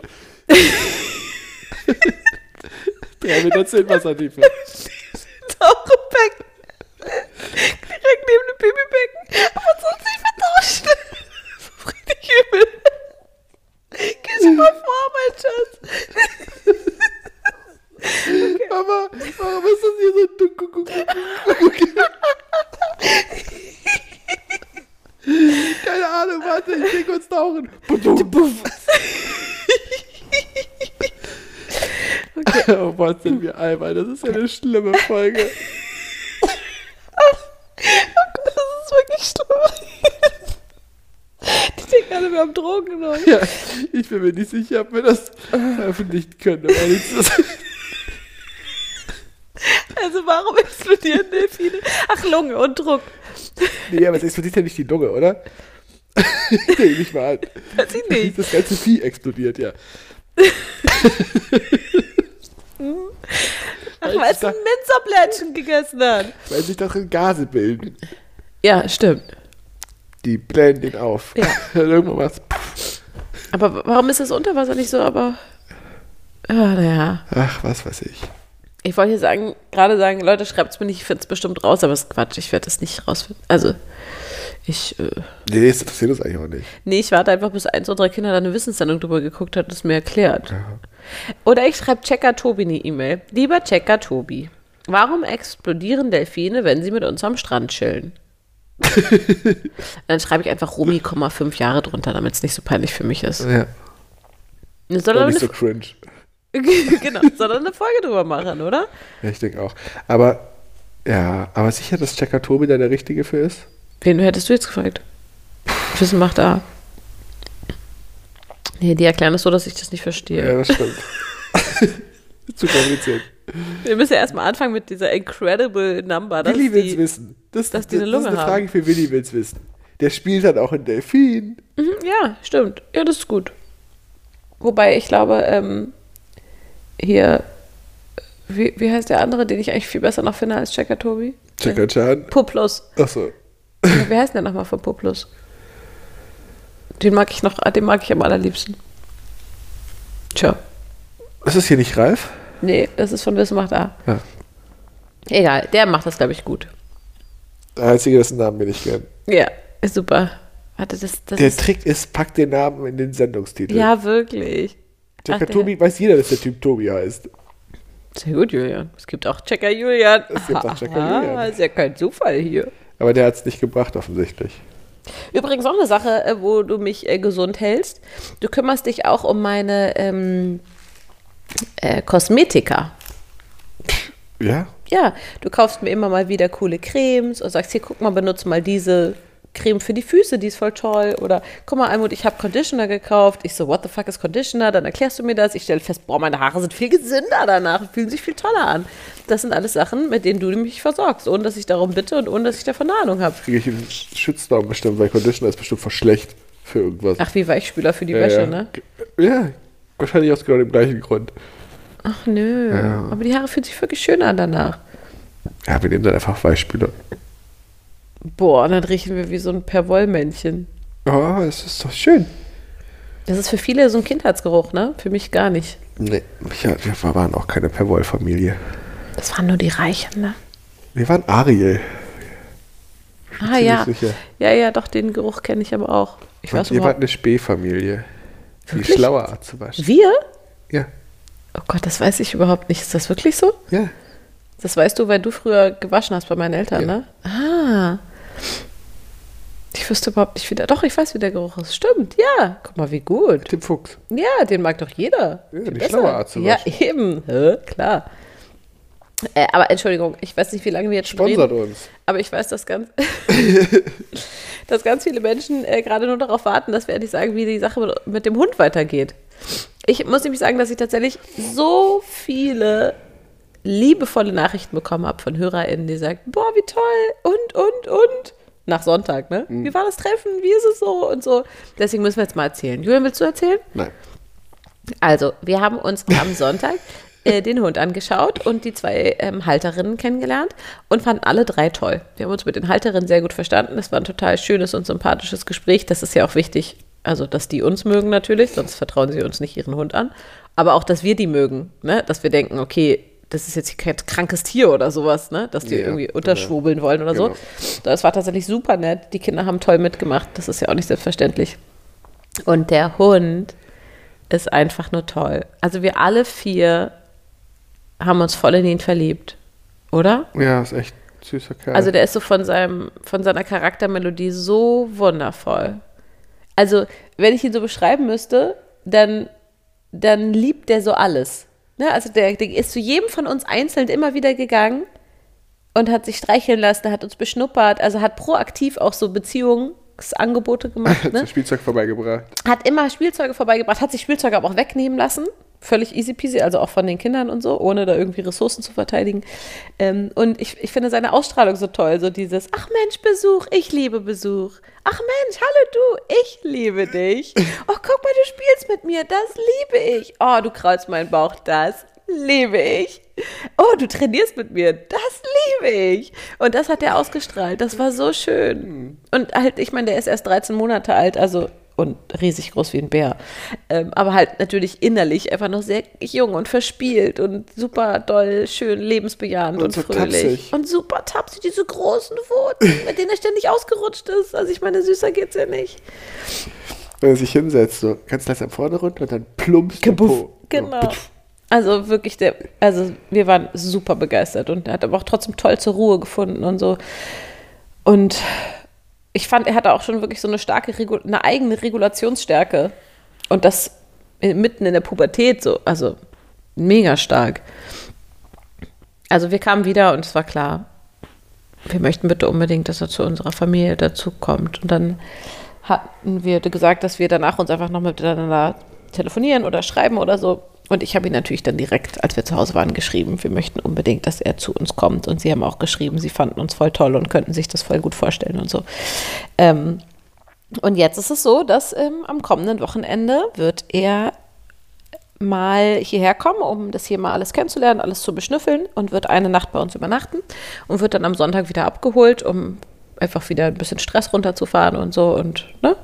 Drei Meter zehn Wassertiefe. Tauchebecken. Direkt neben dem Babybecken. Aber sonst nicht vertauscht. Das ist richtig übel. Geh schon mal vor, mein Schatz. Mama, warum ist das hier so dunkel? Keine Ahnung, warte, ich denke uns tauchen. Okay. Oh Gott, sind wir albern. Das ist eine schlimme Folge. Das ist wirklich schlimm. Die denken alle, wir haben Drogen genommen. Ja, ich bin mir nicht sicher, ob wir das veröffentlichen können. Aber nichts ist Also warum explodieren Delfine? Ach, Lunge und Druck. nee, aber es explodiert ja nicht die Lunge, oder? Nee, nicht mal an. Weiß ich nicht. Das ganze Vieh explodiert, ja. Ach, weil es ein Minzerplättchen gegessen hat. Weil sich darin Gase bilden. Ja, stimmt. Die blenden ihn auf. Ja. Irgendwann macht's. Aber warum ist das Unterwasser nicht so, aber... Ja, naja. Ach, was weiß ich. Ich wollte hier sagen, gerade sagen, Leute, schreibt es mir nicht, ich finde es bestimmt raus, aber es ist Quatsch, ich werde das nicht rausfinden. Also, ich... Äh, Nee, das interessiert uns eigentlich auch nicht. nee, ich warte einfach, bis eins unserer Kinder da eine Wissenssendung drüber geguckt hat und es mir erklärt. Ja. Oder ich schreibe Checker Tobi eine E-Mail. Lieber Checker Tobi, warum explodieren Delfine, wenn sie mit uns am Strand chillen? Dann schreibe ich einfach Romy, fünf Jahre drunter, damit es nicht so peinlich für mich ist. Ja. Soll War er nicht eine, so cringe. genau, soll er eine Folge drüber machen, oder? Ja, ich denke auch. Aber, ja, aber sicher, dass Checker Tobi da der Richtige für ist? Wen hättest du jetzt gefragt? Wissen macht A. Nee, die erklären das so, dass ich das nicht verstehe. Ja, das stimmt. Zu kompliziert. Wir müssen ja erstmal anfangen mit dieser incredible Number. dass Willi will's die- wissen. Das, dass das, die eine das Lunge ist eine haben. Frage für Willi will's wissen. Der spielt dann auch in Delfin. Mhm, ja, stimmt. Ja, das ist gut. Wobei, ich glaube, ähm, hier, wie, wie heißt der andere, den ich eigentlich viel besser noch finde als Checker Tobi? Checker Chan. Puplus. Achso. Ja, wie heißt denn der nochmal von Puplus? Den mag ich noch, den mag ich am allerliebsten. Tja. Ist das hier nicht Ralf? Nee, das ist von Wissen macht A. Ja. Egal, der macht das, glaube ich, gut. Der Einzige, dessen Namen wir nicht kennen. Ja, ist super. Warte, das, das Der ist... Trick ist, pack den Namen in den Sendungstitel. Ja, wirklich. Checker Ach, der- Tobi, weiß jeder, dass der Typ Tobi heißt. Sehr gut, Julian. Es gibt auch Checker Julian. Es gibt auch Checker Aha, Julian. ist ja kein Zufall hier. Aber der hat es nicht gebracht, offensichtlich. Übrigens auch eine Sache, äh, wo du mich äh, gesund hältst. Du kümmerst dich auch um meine ähm, äh, Kosmetika. Ja? Ja, du kaufst mir immer mal wieder coole Cremes und sagst, hier, guck mal, benutze mal diese Creme für die Füße, die ist voll toll. Oder, guck mal, Almut, ich habe Conditioner gekauft. Ich so, what the fuck ist Conditioner? Dann erklärst du mir das. Ich stelle fest, boah, meine Haare sind viel gesünder danach, fühlen sich viel toller an. Das sind alles Sachen, mit denen du mich versorgst, ohne dass ich darum bitte und ohne dass ich davon eine Ahnung habe. Kriege ich einen Shitstorm bestimmt, weil Conditioner ist bestimmt voll schlecht für irgendwas. Ach, wie Weichspüler für die ja, Wäsche, ja. ne? Ja, wahrscheinlich aus genau dem gleichen Grund. Ach nö, Ja. aber die Haare fühlen sich wirklich schöner an danach. Ja, wir nehmen dann einfach Weichspüler. Boah, und dann riechen wir wie so ein Perwollmännchen. Oh, es ist doch schön. Das ist für viele so ein Kindheitsgeruch, ne? Für mich gar nicht. Nee, ja, wir waren auch keine Perwoll-Familie. Das waren nur die Reichen, ne? Wir waren Ariel. Ah ziemlich ja. sicher. Ja, ja, doch, den Geruch kenne ich aber auch. Ich weiß Ihr wart überhaupt eine Spee-Familie. Die Wirklich? schlaue Art zu waschen. Wir? Ja. Oh Gott, das weiß ich überhaupt nicht. Ist das wirklich so? Ja. Das weißt du, weil du früher gewaschen hast bei meinen Eltern, Ja. ne? Ah. Ich wüsste überhaupt nicht, wie der... Doch, ich weiß, wie der Geruch ist. Stimmt, ja. Guck mal, wie gut. Tim Fuchs. Ja, den mag doch jeder. Ja, Viel die besser. schlaue Art zu Ja, waschen. eben. Hä? Klar. Äh, aber Entschuldigung, ich weiß nicht, wie lange wir jetzt schon Sponsert reden. uns. Aber ich weiß, dass ganz, dass ganz viele Menschen äh, gerade nur darauf warten, dass wir endlich sagen, wie die Sache mit, mit dem Hund weitergeht. Ich muss nämlich sagen, dass ich tatsächlich so viele liebevolle Nachrichten bekommen habe von HörerInnen, die sagen, boah, wie toll und, und, und. Nach Sonntag, ne? Mhm. Wie war das Treffen? Wie ist es so? Und so. Deswegen müssen wir jetzt mal erzählen. Julian, willst du erzählen? Nein. Also, wir haben uns am Sonntag äh, den Hund angeschaut und die zwei ähm, Halterinnen kennengelernt und fanden alle drei toll. Wir haben uns mit den Halterinnen sehr gut verstanden. Das war ein total schönes und sympathisches Gespräch. Das ist ja auch wichtig, also dass die uns mögen natürlich, sonst vertrauen sie uns nicht ihren Hund an. Aber auch, dass wir die mögen, ne? Dass wir denken, okay, das ist jetzt kein krankes Tier oder sowas, ne? Dass die Ja, irgendwie unterschwurbeln wollen oder genau. so. Das war tatsächlich super nett. Die Kinder haben toll mitgemacht. Das ist ja auch nicht selbstverständlich. Und der Hund ist einfach nur toll. Also wir alle vier haben uns voll in ihn verliebt, oder? Ja, ist echt ein süßer Kerl. Also der ist so von seinem, von seiner Charaktermelodie so wundervoll. Also wenn ich ihn so beschreiben müsste, dann, dann liebt der so alles. Ne? Also der, der ist zu jedem von uns einzeln immer wieder gegangen und hat sich streicheln lassen, hat uns beschnuppert, also hat proaktiv auch so Beziehungsangebote gemacht. hat Ne? so Spielzeug vorbeigebracht. Hat immer Spielzeuge vorbeigebracht, hat sich Spielzeuge aber auch wegnehmen lassen, völlig easy peasy, also auch von den Kindern und so, ohne da irgendwie Ressourcen zu verteidigen. Ähm, und ich, ich finde seine Ausstrahlung so toll, so dieses, ach Mensch, Besuch, ich liebe Besuch. Ach Mensch, hallo du, ich liebe dich. Oh, guck mal, du spielst mit mir, das liebe ich. Oh, du kraulst meinen Bauch, das liebe ich. Oh, du trainierst mit mir, das liebe ich. Und das hat er ausgestrahlt, das war so schön. Und halt, ich meine, der ist erst dreizehn Monate alt, also und riesig groß wie ein Bär. Ähm, aber halt natürlich innerlich einfach noch sehr jung und verspielt und super doll, schön, lebensbejahend und, und so fröhlich. Tapsig. Und super tapsig, diese großen Pfoten, mit denen er ständig ausgerutscht ist. Also ich meine, süßer geht's ja nicht. Wenn er sich hinsetzt, so ganz langsam vorne runter und dann plumpst der Po. Genau. Also wirklich, der, also wir waren super begeistert und er hat aber auch trotzdem toll zur Ruhe gefunden und so. Und ich fand, er hatte auch schon wirklich so eine starke, eine eigene Regulationsstärke. Und das mitten in der Pubertät so, also mega stark. Also wir kamen wieder und es war klar, wir möchten bitte unbedingt, dass er zu unserer Familie dazukommt. Und dann hatten wir gesagt, dass wir danach uns einfach noch miteinander telefonieren oder schreiben oder so. Und ich habe ihn natürlich dann direkt, als wir zu Hause waren, geschrieben, wir möchten unbedingt, dass er zu uns kommt. Und sie haben auch geschrieben, sie fanden uns voll toll und könnten sich das voll gut vorstellen und so. Ähm, und jetzt ist es so, dass ähm, am kommenden Wochenende wird er mal hierher kommen, um das hier mal alles kennenzulernen, alles zu beschnüffeln und wird eine Nacht bei uns übernachten und wird dann am Sonntag wieder abgeholt, um einfach wieder ein bisschen Stress runterzufahren und so und, ne?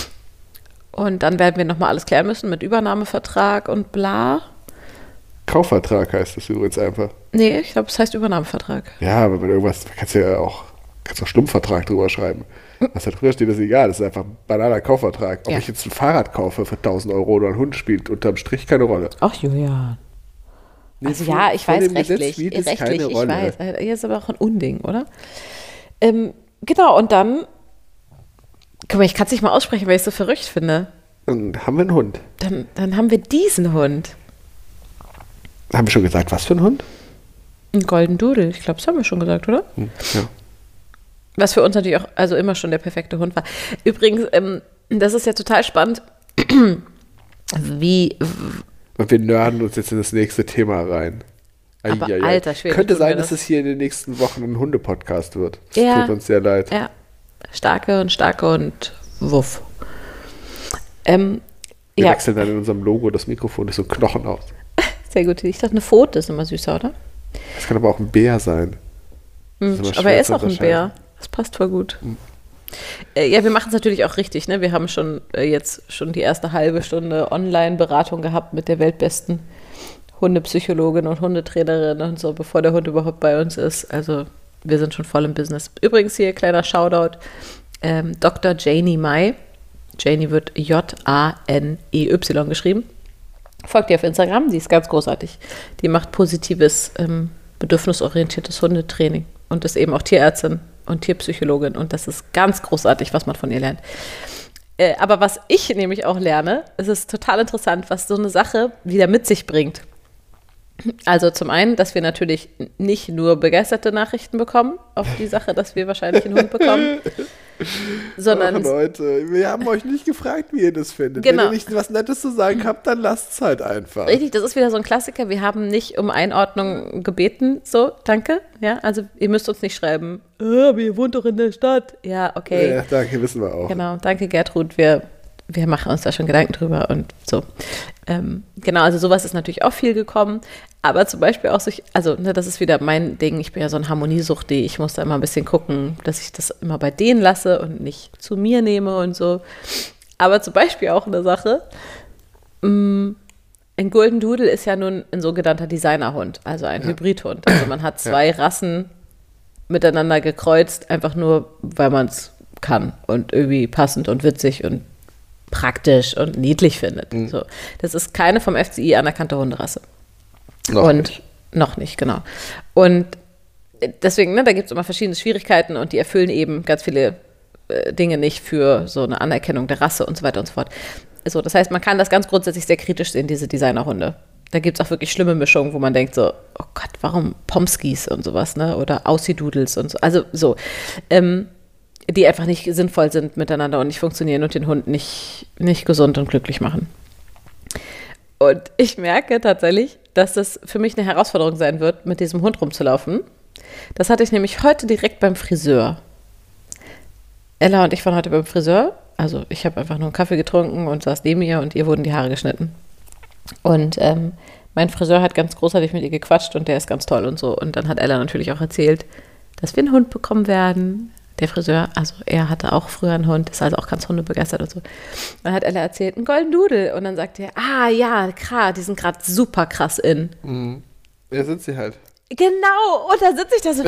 Und dann werden wir nochmal alles klären müssen mit Übernahmevertrag und bla. Kaufvertrag heißt das übrigens einfach. Nee, ich glaube, es heißt Übernahmevertrag. Ja, aber wenn irgendwas, kannst du ja auch, kannst auch Stummvertrag drüber schreiben. Was da drüber steht, ist egal. Das ist einfach ein banaler Kaufvertrag. Ob ja. ich jetzt ein Fahrrad kaufe für tausend Euro oder ein Hund, spielt unterm Strich keine Rolle. Ach, Julian. Nee, also vor, ja, ich weiß, rechtlich. Rechtlich, ich Rolle. weiß. Hier ist aber auch ein Unding, oder? Ähm, genau, und dann guck mal, ich kann es nicht mal aussprechen, weil ich es so verrückt finde. Dann haben wir einen Hund. Dann, dann haben wir diesen Hund. Haben wir schon gesagt, was für ein Hund? Ein Golden Doodle. Ich glaube, das haben wir schon gesagt, oder? Hm, ja. Was für uns natürlich auch also immer schon der perfekte Hund war. Übrigens, ähm, das ist ja total spannend, wie... Und wir nörden uns jetzt in das nächste Thema rein. Aber Ai, alter Schwede. Könnte sein, dass es hier in den nächsten Wochen ein Hunde-Podcast wird. Das ja, tut uns sehr leid. Ja. Starke und starke und wuff. Ähm, Wir ja. wechseln dann in unserem Logo das Mikrofon durch so Knochen aus. Sehr gut. Ich dachte, eine Pfote ist immer süßer, oder? Das kann aber auch ein Bär sein. Hm, aber er ist auch ein Bär. Das passt voll gut. Hm. Äh, ja, wir machen es natürlich auch richtig. Ne? Wir haben schon äh, jetzt schon die erste halbe Stunde Online-Beratung gehabt mit der weltbesten Hundepsychologin und Hundetrainerin und so, bevor der Hund überhaupt bei uns ist. Also wir sind schon voll im Business. Übrigens hier, kleiner Shoutout, ähm, Doktor Janie Mai. Janie wird J A N E Y geschrieben. Folgt ihr auf Instagram, die ist ganz großartig. Die macht positives, ähm, bedürfnisorientiertes Hundetraining und ist eben auch Tierärztin und Tierpsychologin. Und das ist ganz großartig, was man von ihr lernt. Äh, aber was ich nämlich auch lerne, es ist total interessant, was so eine Sache wieder mit sich bringt. Also zum einen, dass wir natürlich nicht nur begeisterte Nachrichten bekommen auf die Sache, dass wir wahrscheinlich einen Hund bekommen, sondern... Ach Leute, wir haben euch nicht gefragt, wie ihr das findet. Genau. Wenn ihr nicht was Nettes zu sagen habt, dann lasst es halt einfach. Richtig, das ist wieder so ein Klassiker. Wir haben nicht um Einordnung gebeten, so, danke. Ja, also ihr müsst uns nicht schreiben, oh, aber ihr wohnt doch in der Stadt. Ja, okay. Ja, danke, wissen wir auch. Genau, danke Gertrud, wir... Wir machen uns da schon Gedanken drüber und so. Ähm, genau, also sowas ist natürlich auch viel gekommen. Aber zum Beispiel auch, sich, also ne, das ist wieder mein Ding. Ich bin ja so ein Harmoniesuchti. Ich muss da immer ein bisschen gucken, dass ich das immer bei denen lasse und nicht zu mir nehme und so. Aber zum Beispiel auch eine Sache. Mh, ein Golden Doodle ist ja nun ein sogenannter Designerhund, also ein ja. Hybridhund. Also man hat zwei ja. Rassen miteinander gekreuzt, einfach nur, weil man es kann und irgendwie passend und witzig und praktisch und niedlich findet. Mhm. So. Das ist keine vom F C I anerkannte Hunderasse. Noch und nicht. Noch nicht, genau. Und deswegen, ne, da gibt es immer verschiedene Schwierigkeiten und die erfüllen eben ganz viele äh, Dinge nicht für so eine Anerkennung der Rasse und so weiter und so fort. So, das heißt, man kann das ganz grundsätzlich sehr kritisch sehen, diese Designerhunde. Da gibt es auch wirklich schlimme Mischungen, wo man denkt so, oh Gott, warum Pomskis und sowas, ne? Oder Aussie-Doodles und so. Also so. Ähm, die einfach nicht sinnvoll sind miteinander und nicht funktionieren und den Hund nicht, nicht gesund und glücklich machen. Und ich merke tatsächlich, dass das für mich eine Herausforderung sein wird, mit diesem Hund rumzulaufen. Das hatte ich nämlich heute direkt beim Friseur. Ella und ich waren heute beim Friseur. Also ich habe einfach nur einen Kaffee getrunken und saß neben ihr und ihr wurden die Haare geschnitten. Und ähm, mein Friseur hat ganz großartig mit ihr gequatscht und der ist ganz toll und so. Und dann hat Ella natürlich auch erzählt, dass wir einen Hund bekommen werden. Der Friseur, also er hatte auch früher einen Hund, ist also auch ganz hundebegeistert und so. Dann hat Ella erzählt, ein Golden Doodle. Und dann sagt er, ah ja, krass, die sind gerade super krass in. Mhm. Ja, sind sie halt. Genau, und dann sitze ich da so,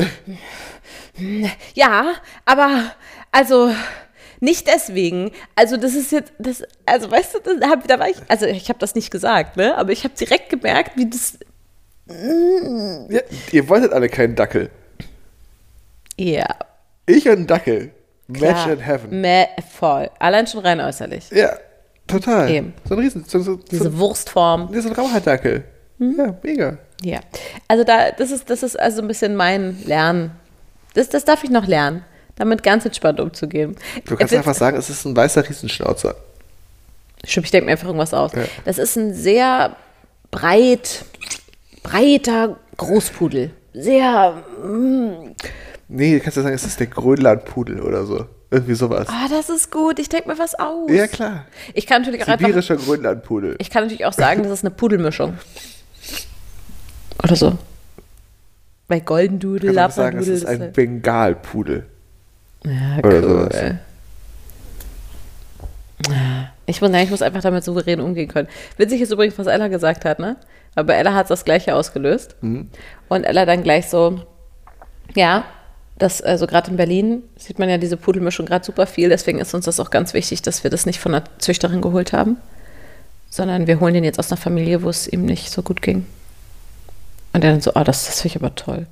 ja, aber also nicht deswegen. Also das ist jetzt, das, also weißt du, da, hab, da war ich, also ich habe das nicht gesagt, ne, aber ich habe direkt gemerkt, wie das. Ja, ihr wolltet alle keinen Dackel. Ja. Ich und ein Dackel. Match Klar. in heaven. Ma- voll. Allein schon rein äußerlich. Ja, total. Eben. So ein Riesen, so, so, Diese so, Wurstform. so ein Raucherdackel. Mhm. Ja, mega. Ja. Also da, das ist, das ist also ein bisschen mein Lernen. Das, das darf ich noch lernen, damit ganz entspannt umzugehen. Du kannst Jetzt- einfach sagen, es ist ein weißer Riesenschnauzer. Stimmt, ich denke mir einfach irgendwas aus. Ja. Das ist ein sehr breit, breiter Großpudel. Sehr, mm, Nee, du kannst ja sagen, es ist der Grönlandpudel oder so. Irgendwie sowas. ah, das ist gut, ich denke mir was aus. Ja, klar. Ich kann natürlich auch einfach, Sibirischer Grönlandpudel. ich kann natürlich auch sagen, das ist eine Pudelmischung. Oder so. Bei Golden Du Doodle, kannst auch sagen, es Labradoodle. ist das ein Bengalpudel. Ja, Oder cool. sowas. Ich muss, nein, ich muss einfach damit souverän umgehen können. Witzig ist übrigens, was Ella gesagt hat, ne? Aber Ella hat das Gleiche ausgelöst. Mhm. Und Ella dann gleich so, ja, das, also gerade in Berlin sieht man ja diese Pudelmischung gerade super viel. Deswegen ist uns das auch ganz wichtig, dass wir das nicht von einer Züchterin geholt haben, sondern wir holen den jetzt aus einer Familie, wo es ihm nicht so gut ging. Und er dann so, oh, das, das finde ich aber toll.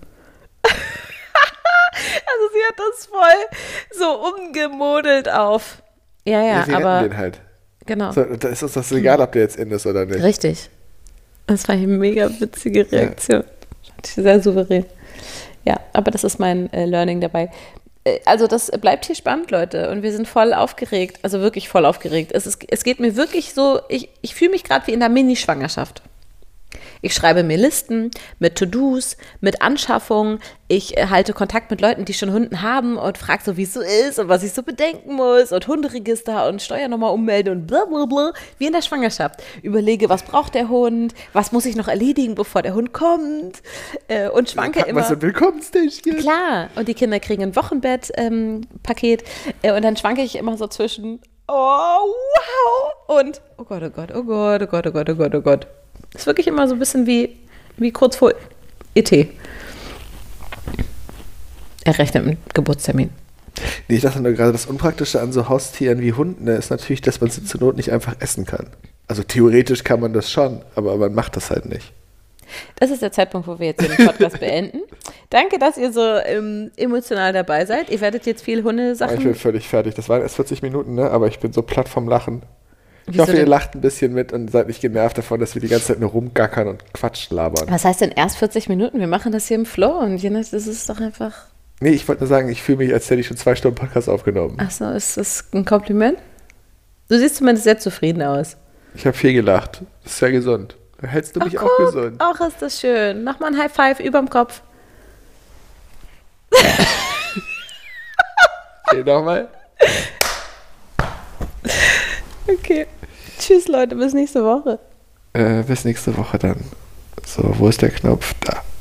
Also sie hat das voll so umgemodelt auf. Ja, ja, wir aber retten den halt. genau. So, da ist uns das egal, ob der jetzt in ist oder nicht. Richtig. Das war eine mega witzige Reaktion. Fand ich sehr souverän. Ja, aber das ist mein äh, Learning dabei. Äh, also das bleibt hier spannend, Leute. Und wir sind voll aufgeregt. Also wirklich voll aufgeregt. Es, ist, es geht mir wirklich so, ich, ich fühle mich gerade wie in einer Mini-Schwangerschaft. Ich schreibe mir Listen mit To-Dos, mit Anschaffungen. Ich äh, halte Kontakt mit Leuten, die schon Hunden haben und frage so, wie es so ist und was ich so bedenken muss und Hunderegister und Steuernummer ummelden und bla bla bla. Wie in der Schwangerschaft. Überlege, was braucht der Hund, was muss ich noch erledigen, bevor der Hund kommt äh, und schwanke Packen immer. wir so ein Willkommenstäschchen. Klar, und die Kinder kriegen ein Wochenbett-Paket äh, und dann schwanke ich immer so zwischen, oh, wow, und oh Gott, oh Gott, oh Gott, oh Gott, oh Gott, oh Gott, oh Gott. Das ist wirklich immer so ein bisschen wie, wie kurz vor E T. Er rechnet mit Geburtstermin. Nee, ich dachte nur gerade, das Unpraktische an so Haustieren wie Hunden ne, ist natürlich, dass man sie zur Not nicht einfach essen kann. Also theoretisch kann man das schon, aber man macht das halt nicht. Das ist der Zeitpunkt, wo wir jetzt den Podcast beenden. Danke, dass ihr so ähm, emotional dabei seid. Ihr werdet jetzt viel Aber ich bin Hundesachen. völlig fertig. Das waren erst vierzig Minuten, ne? Aber ich bin so platt vom Lachen. Ich Wieso hoffe, ihr denn? lacht ein bisschen mit und seid nicht genervt davon, dass wir die ganze Zeit nur rumgackern und Quatsch labern. Was heißt denn erst vierzig Minuten? Wir machen das hier im Flow und Jonas, das ist doch einfach. Nee, ich wollte nur sagen, ich fühle mich, als hätte ich schon zwei Stunden Podcast aufgenommen. Achso, ist das ein Kompliment? Du siehst zumindest sehr zufrieden aus. Ich habe viel gelacht. Das ist ja gesund. Da hältst du mich Ach, auch guck, gesund. Auch ist das schön. Mach mal ein High Five überm Kopf. Okay, nochmal. Okay. Tschüss, Leute. Bis nächste Woche. Äh, bis nächste Woche dann. So, wo ist der Knopf? Da.